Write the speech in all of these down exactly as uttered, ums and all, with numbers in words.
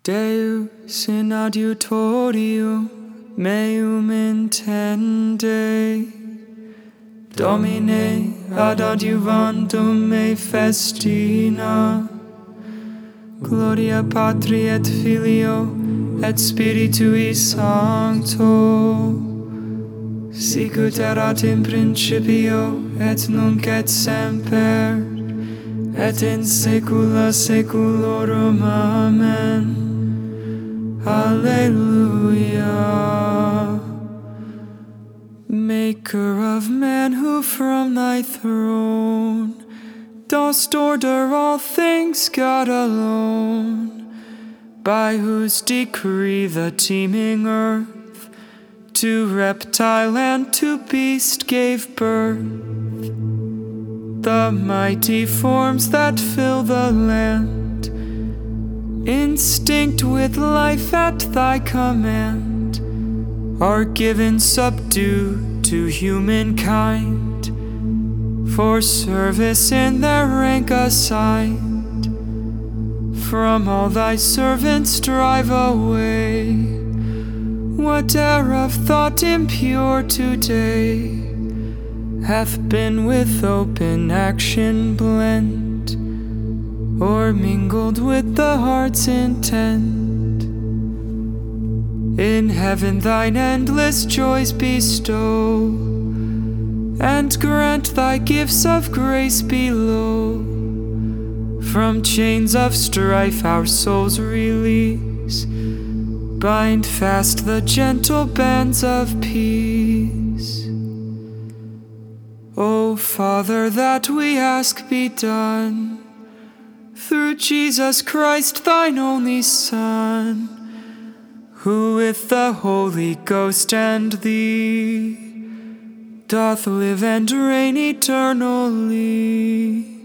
Deus in adiutorium meum intende, Domine ad adiuvandum me festina, Gloria Patri et Filio et Spiritui Sancto, sicut erat in principio et nunc et semper, et in saecula saeculorum. Amen. Alleluia. Maker of man, who from thy throne dost order all things, God alone, by whose decree the teeming earth to reptile and to beast gave birth, the mighty forms that fill the land, instinct with life at thy command, are given subdue to humankind, for service in their rank assigned. From all thy servants drive away whate'er of thought impure today hath been with open action blent, or mingled with the heart's intent. In heaven thine endless joys bestow, and grant thy gifts of grace below. From chains of strife our souls release, bind fast the gentle bands of peace. O Father, that we ask be done, through Jesus Christ, thine only Son, who with the Holy Ghost and thee doth live and reign eternally.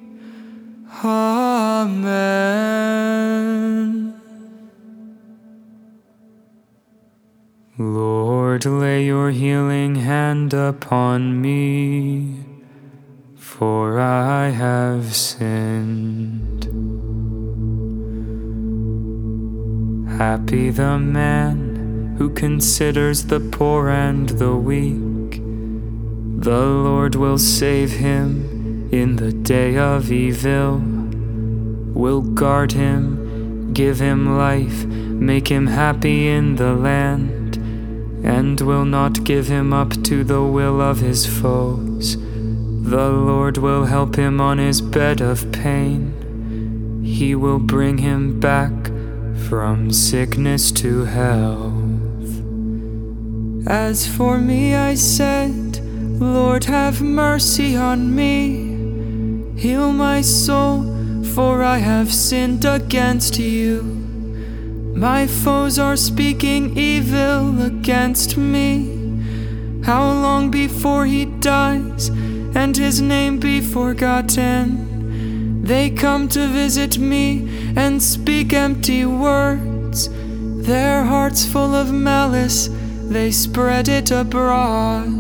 Amen. Lord, lay your healing hand upon me, for I have sinned. Happy the man who considers the poor and the weak. The Lord will save him in the day of evil, will guard him, give him life, make him happy in the land, and will not give him up to the will of his foes. The Lord will help him on his bed of pain. He will bring him back from sickness to health. As for me, I said, Lord, have mercy on me. Heal my soul, for I have sinned against you. My foes are speaking evil against me. How long before he dies and his name be forgotten? They come to visit me and speak empty words. Their hearts full of malice, they spread it abroad.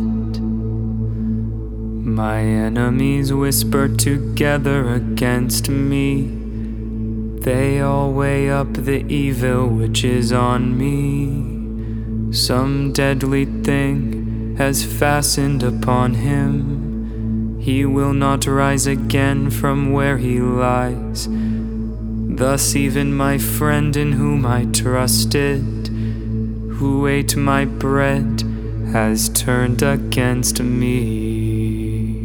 My enemies whisper together against me. They all weigh up the evil which is on me. Some deadly thing has fastened upon him. He will not rise again from where he lies. Thus even my friend in whom I trusted, who ate my bread, has turned against me.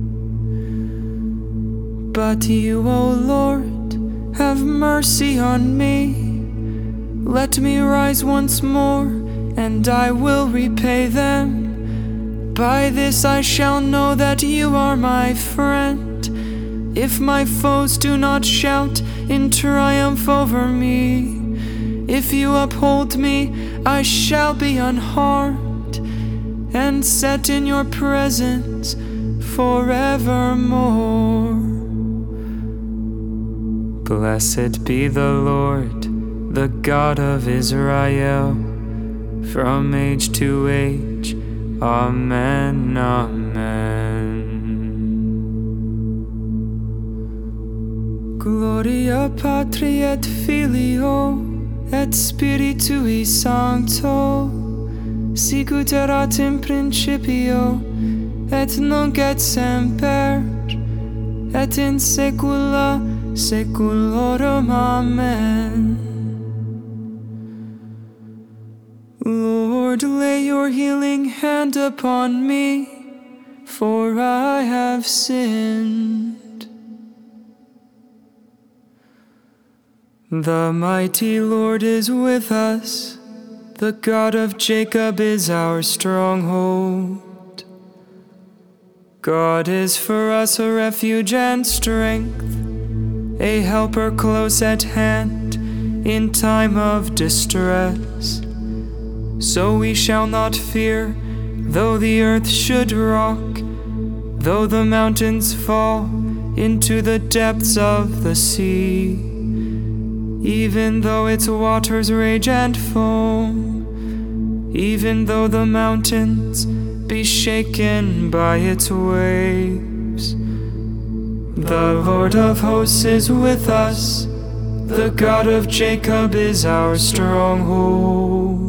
But you, O Lord, have mercy on me. Let me rise once more, and I will repay them. By this I shall know that you are my friend, if my foes do not shout in triumph over me. If you uphold me, I shall be unharmed, and set in your presence forevermore. Blessed be the Lord, the God of Israel, from age to age. Amen, amen. Gloria Patri et Filio et Spiritui Sancto, sicut erat in principio, et nunc et semper, et in saecula saeculorum. Amen. Lord, lay your healing hand upon me, for I have sinned. The mighty Lord is with us. The God of Jacob is our stronghold. God is for us a refuge and strength, a helper close at hand in time of distress. So we shall not fear, though the earth should rock, though the mountains fall into the depths of the sea, even though its waters rage and foam, even though the mountains be shaken by its waves. The Lord of hosts is with us, the God of Jacob is our stronghold.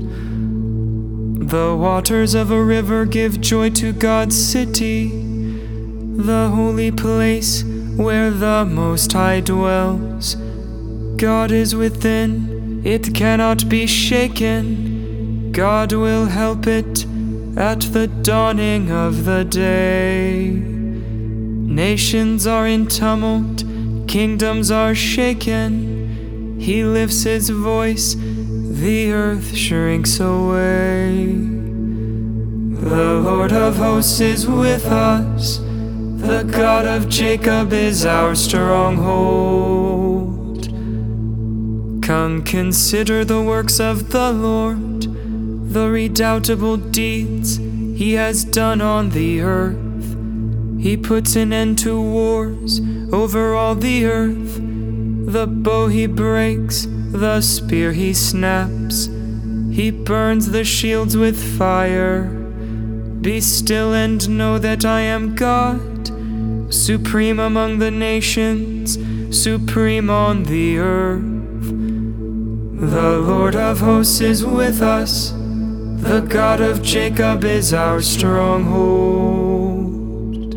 The waters of a river give joy to God's city, the holy place where the Most High dwells. God is within, it cannot be shaken. God will help it at the dawning of the day. Nations are in tumult, kingdoms are shaken. He lifts his voice, the earth shrinks away. The Lord of hosts is with us, the God of Jacob is our stronghold. Come, consider the works of the Lord, the redoubtable deeds he has done on the earth. He puts an end to wars over all the earth. The bow he breaks, the spear he snaps. He burns the shields with fire. Be still and know that I am God, supreme among the nations, supreme on the earth. The Lord of hosts is with us, the God of Jacob is our stronghold.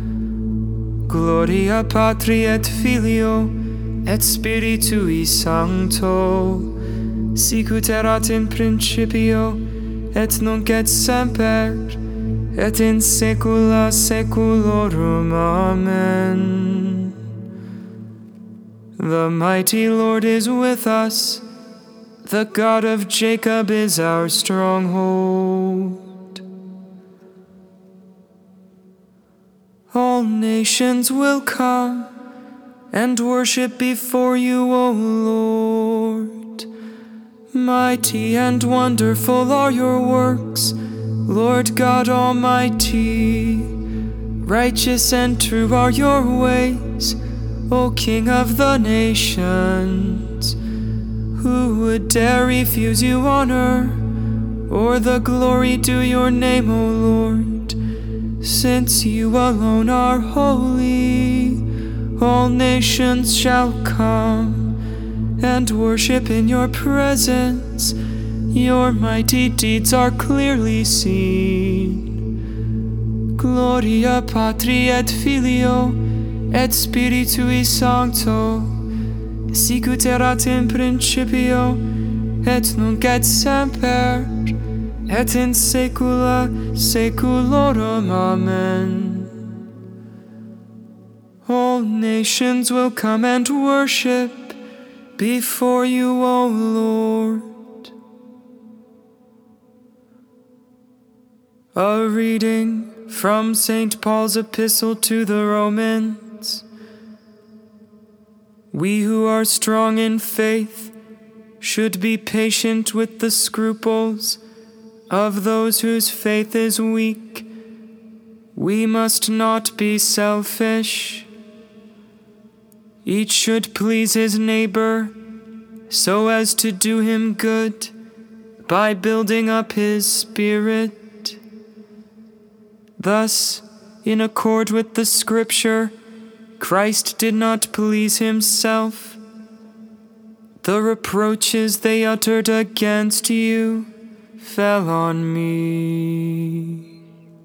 Gloria Patri et Filio et Spiritui Sancto, sicut erat in principio, et nunc et semper, et in saecula saeculorum. Amen. The mighty Lord is with us, the God of Jacob is our stronghold. All nations will come and worship before you, O Lord. Mighty and wonderful are your works, Lord God Almighty. Righteous and true are your ways, O King of the nations. Who would dare refuse you honor, or the glory due your name, O Lord? Since you alone are holy, all nations shall come and worship in your presence. Your mighty deeds are clearly seen. Gloria Patri et Filio et Spiritui Sancto, sicut erat in principio, et nunc et semper, et in saecula saeculorum. Amen. All nations will come and worship before you, O Lord. A reading from Saint Paul's epistle to the Romans. We who are strong in faith should be patient with the scruples of those whose faith is weak. We must not be selfish. Each should please his neighbor so as to do him good by building up his spirit. Thus, in accord with the Scripture, Christ did not please himself. The reproaches they uttered against you fell on me.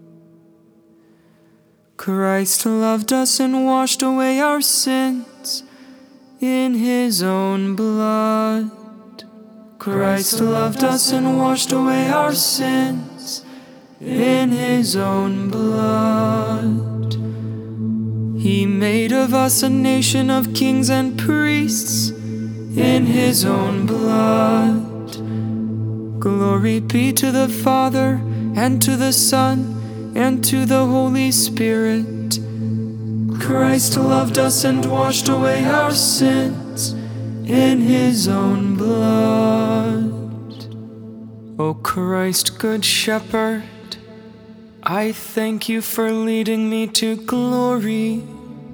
Christ loved us and washed away our sins in his own blood. Christ loved us and washed away our sins in his own blood. He made of us a nation of kings and priests in his own blood. Glory be to the Father, and to the Son, and to the Holy Spirit. Christ loved us and washed away our sins in his own blood. O Christ, good shepherd, I thank you for leading me to glory.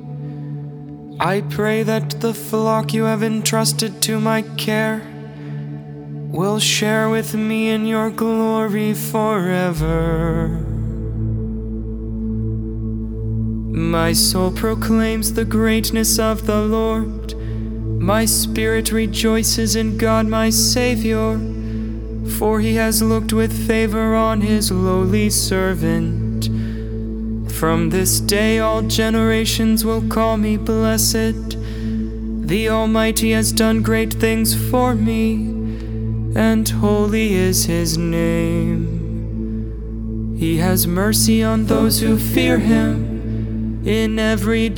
I pray that the flock you have entrusted to my care will share with me in your glory forever. My soul proclaims the greatness of the Lord. My spirit rejoices in God my Savior, for he has looked with favor on his lowly servant. From this day all generations will call me blessed. The Almighty has done great things for me, and holy is his name. He has mercy on those who fear him in every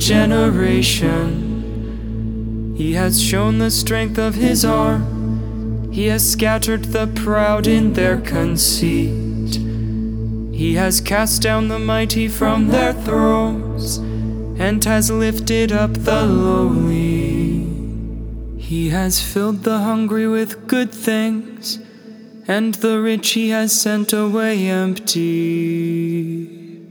generation. He has shown the strength of his arm. He has scattered the proud in their conceit. He has cast down the mighty from their thrones, and has lifted up the lowly. He has filled the hungry with good things, and the rich he has sent away empty.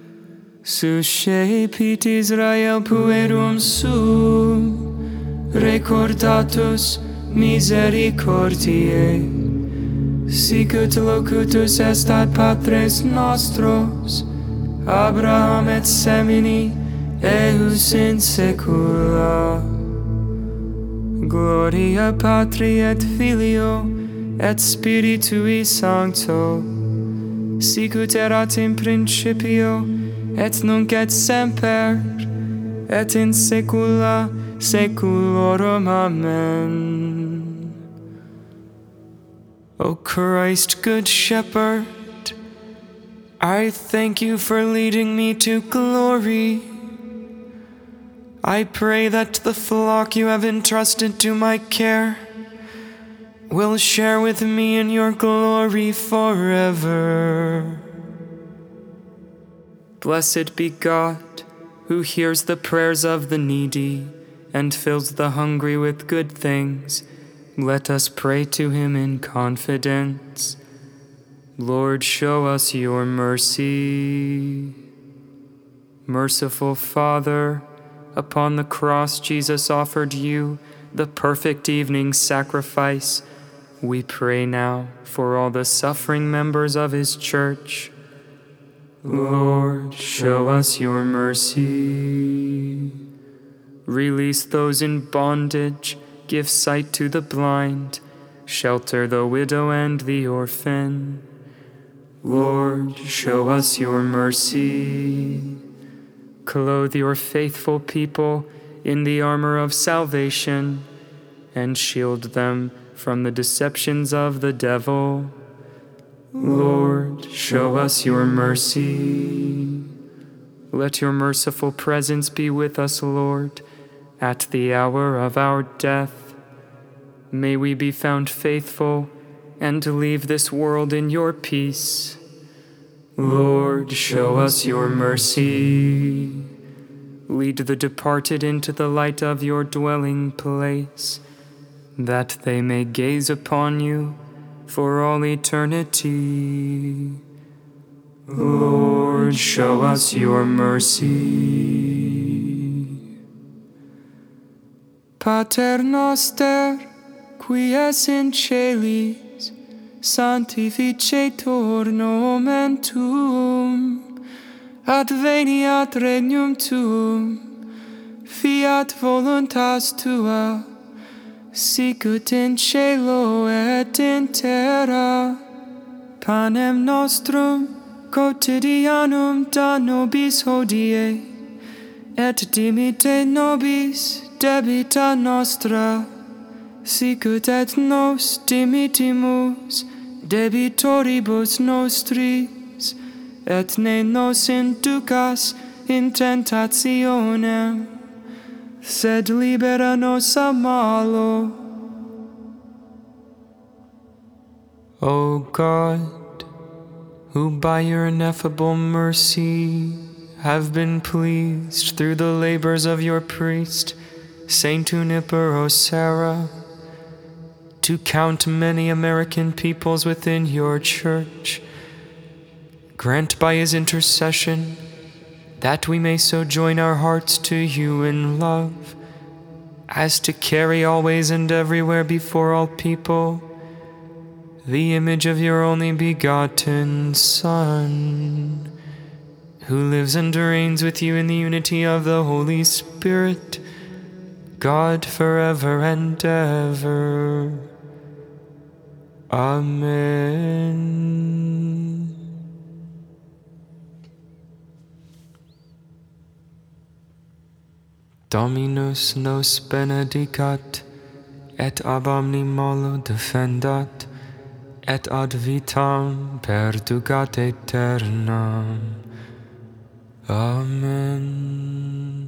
Suscepit Israel puerum suum, recordatus misericordiae, sicut locutus est ad patres nostros, Abraham et semini, ejus in saecula. Gloria Patri et Filio, et Spiritui Sancto, sicut erat in principio, et nunc et semper, et in saecula saeculorum. Amen. O Christ, good shepherd, I thank you for leading me to glory. I pray that the flock you have entrusted to my care will share with me in your glory forever. Blessed be God, who hears the prayers of the needy and fills the hungry with good things. Let us pray to him in confidence. Lord, show us your mercy. Merciful Father, upon the cross Jesus offered you the perfect evening sacrifice. We pray now for all the suffering members of his church. Lord, show us your mercy. Release those in bondage, give sight to the blind, shelter the widow and the orphan. Lord, show us your mercy. Clothe your faithful people in the armor of salvation, and shield them from the deceptions of the devil. Lord, show us your mercy. Let your merciful presence be with us, Lord, at the hour of our death. May we be found faithful and leave this world in your peace. Lord, show us your mercy. Lead the departed into the light of your dwelling place, that they may gaze upon you for all eternity. Lord, show us your mercy. Pater noster, qui es in celis, sanctificetur nomen tuum, adveniat regnum tuum, fiat voluntas tua, sicut in cielo et in terra. Panem nostrum quotidianum da nobis hodie, et dimitte nobis debita nostra, sicut et nos dimittimus debitoribus nostris, et ne nos inducas in tentationem, sed libera nos a malo. O God, who by your ineffable mercy have been pleased through the labors of your priest, Saint Junipero Serra, to count many American peoples within your church, grant by his intercession that we may so join our hearts to you in love, as to carry always and everywhere before all people the image of your only begotten Son, who lives and reigns with you in the unity of the Holy Spirit, God forever and ever. Amen. Dominus nos benedicat, et ab omni malo defendat, et ad vitam perducat aeternam. Amen.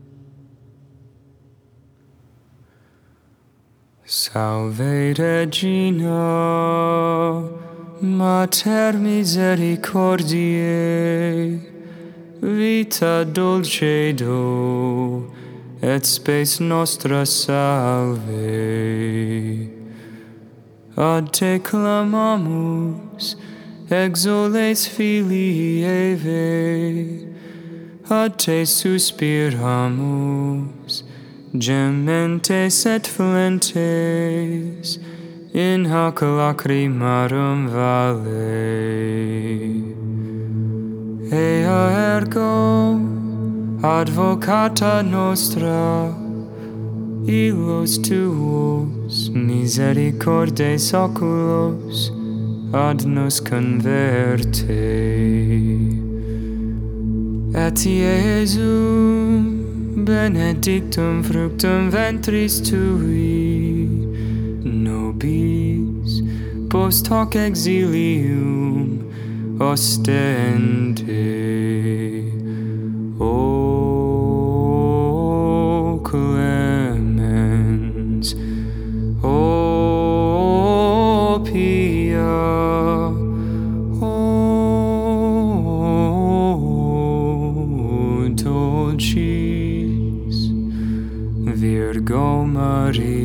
Salve Regina, Mater misericordiae, vita dulcedo, et spes nostra salve. Ad te clamamus, exules filii Eve, ad te suspiramus, gementes et flentes, in hac lacrimarum vale. Ea ergo, advocata nostra, illos tuos misericordes oculos ad nos converte. Et Iesum benedictum fructum ventris tui, nobis post hoc exilium ostende. O clemens, O pia, O dulcis Virgo Maria.